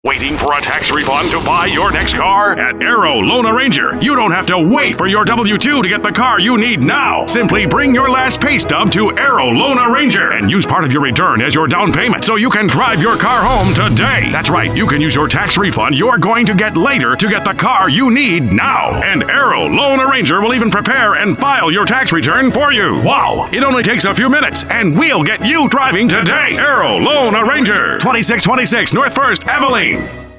Waiting for a tax refund to buy your next car? At Arrow Lona Ranger, you don't have to wait for your W-2 to get the car you need now. Simply bring your last pay stub to Arrow Lona Ranger and use part of your return as your down payment so you can drive your car home today. That's right, you can use your tax refund you're going to get later to get the car you need now. And Arrow Lona Ranger will even prepare and file your tax return for you. Wow, it only takes a few minutes and we'll get you driving today. Arrow Lona Ranger, 2626 North 1st, Abilene.